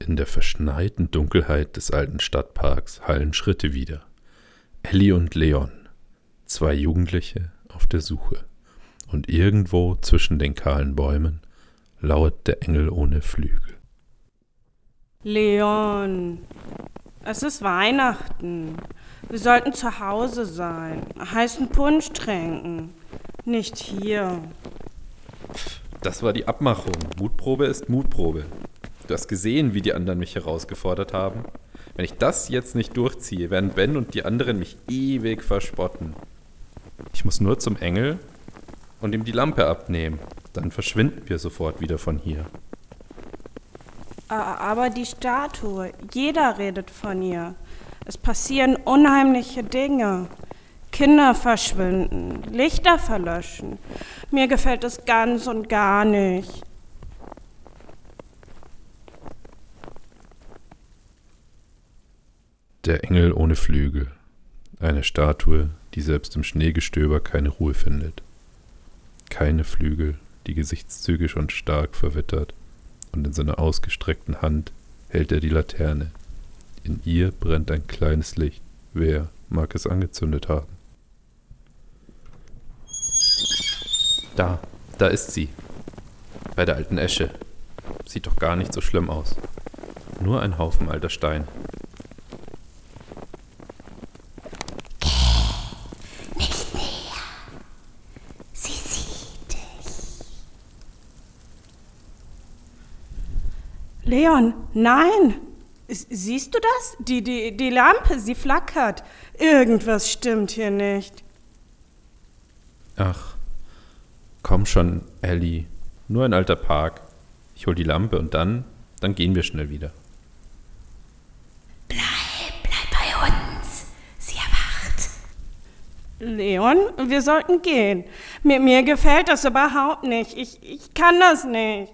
In der verschneiten Dunkelheit des alten Stadtparks hallen Schritte wider. Elli und Leon, 2 Jugendliche auf der Suche. Und irgendwo zwischen den kahlen Bäumen lauert der Engel ohne Flügel. Leon, es ist Weihnachten. Wir sollten zu Hause sein, heißen Punsch trinken. Nicht hier. Das war die Abmachung. Mutprobe ist Mutprobe. Du hast gesehen, wie die anderen mich herausgefordert haben. Wenn ich das jetzt nicht durchziehe, werden Ben und die anderen mich ewig verspotten. Ich muss nur zum Engel und ihm die Lampe abnehmen. Dann verschwinden wir sofort wieder von hier. Aber die Statue, jeder redet von ihr. Es passieren unheimliche Dinge. Kinder verschwinden, Lichter verlöschen. Mir gefällt es ganz und gar nicht. Der Engel ohne Flügel. Eine Statue, die selbst im Schneegestöber keine Ruhe findet. Keine Flügel, die Gesichtszüge schon stark verwittert, und in seiner ausgestreckten Hand hält er die Laterne. In ihr brennt ein kleines Licht. Wer mag es angezündet haben? Da ist sie. Bei der alten Esche. Sieht doch gar nicht so schlimm aus. Nur ein Haufen alter Steine. Nicht näher. Sie sieht dich. Leon, nein! Siehst du das? Die Lampe, sie flackert. Irgendwas stimmt hier nicht. Ach, komm schon, Elli. Nur ein alter Park. Ich hol die Lampe und dann gehen wir schnell wieder. Bleib bei uns. Sie erwacht. Leon, wir sollten gehen. Mir gefällt das überhaupt nicht. Ich kann das nicht.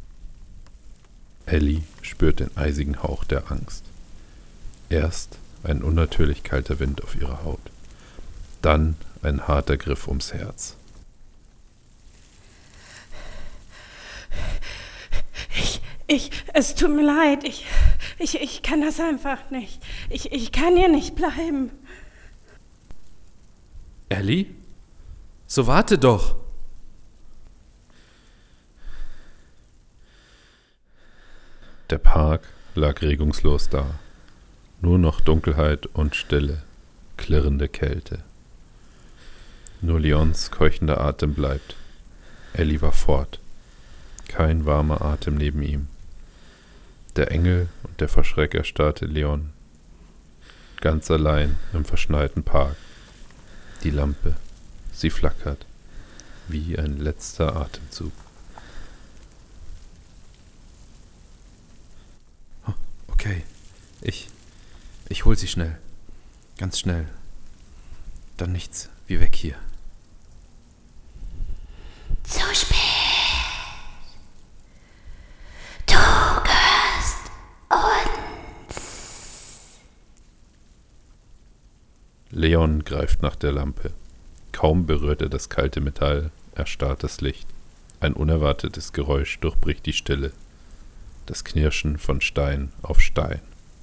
Elli spürt den eisigen Hauch der Angst. Erst ein unnatürlich kalter Wind auf ihrer Haut. Dann ein harter Griff ums Herz. Es tut mir leid. Ich kann das einfach nicht. Ich kann hier nicht bleiben. Elli? So warte doch! Der Park lag regungslos da. Nur noch Dunkelheit und Stille, klirrende Kälte. Nur Leons keuchender Atem bleibt. Elli war fort. Kein warmer Atem neben ihm. Der Engel und der vor Schreck erstarrte Leon. Ganz allein im verschneiten Park. Die Lampe, sie flackert, wie ein letzter Atemzug. Okay, ich hol sie schnell. Ganz schnell. Dann nichts wie weg hier. Zu spät. Du gehörst uns. Leon greift nach der Lampe. Kaum berührt er das kalte Metall, erstarrt das Licht. Ein unerwartetes Geräusch durchbricht die Stille. Das Knirschen von Stein auf Stein.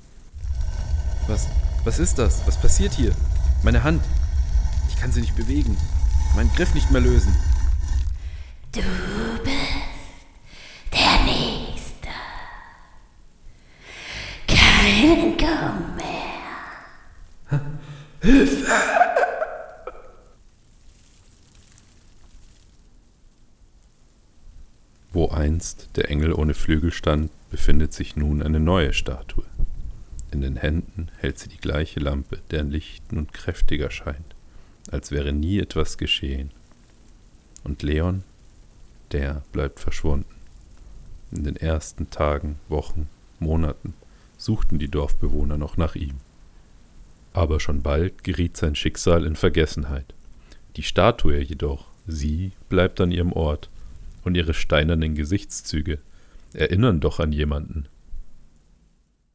Was ist das? Was passiert hier? Meine Hand. Ich kann sie nicht bewegen. Meinen Griff nicht mehr lösen. Du bist der Nächste. Kein Entkommen mehr. Hilfe! Wo einst der Engel ohne Flügel stand, befindet sich nun eine neue Statue. In den Händen hält sie die gleiche Lampe, deren Licht nun kräftiger scheint, als wäre nie etwas geschehen. Und Leon, der bleibt verschwunden. In den ersten Tagen, Wochen, Monaten suchten die Dorfbewohner noch nach ihm. Aber schon bald geriet sein Schicksal in Vergessenheit. Die Statue jedoch, sie bleibt an ihrem Ort, und ihre steinernen Gesichtszüge erinnern doch an jemanden,